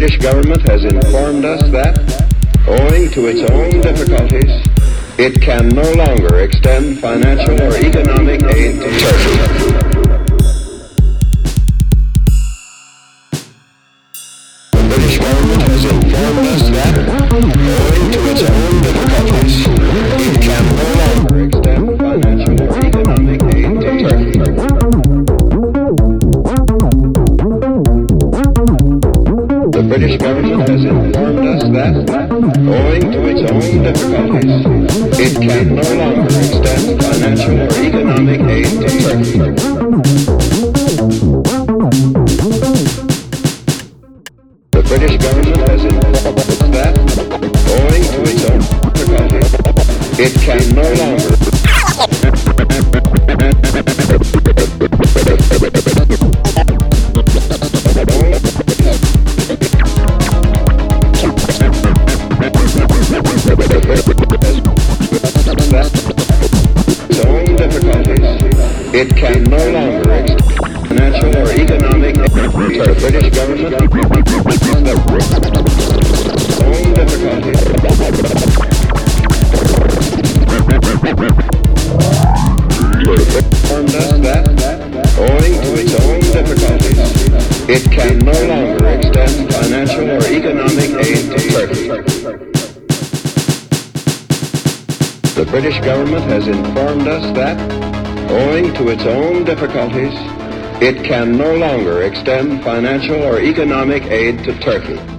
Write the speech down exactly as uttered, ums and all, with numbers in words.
British government has informed us that, owing to its own difficulties, it can no longer extend financial or economic aid to Turkey. The British government has informed us that, owing to its own difficulties, it can no longer extend financial or economic aid to Turkey. The British government has informed us that, owing to its own difficulties, it can no longer extend financial or economic aid to Turkey. The British government has informed us that, owing to its own difficulties, it can no longer It can no longer extend financial or economic aid to the British government. Own difficulties. Informed us that, owing to its own difficulties, it can no longer extend financial or economic aid to Turkey. The British government has informed us that, owing to its own difficulties, it can no longer extend financial or economic aid to Turkey.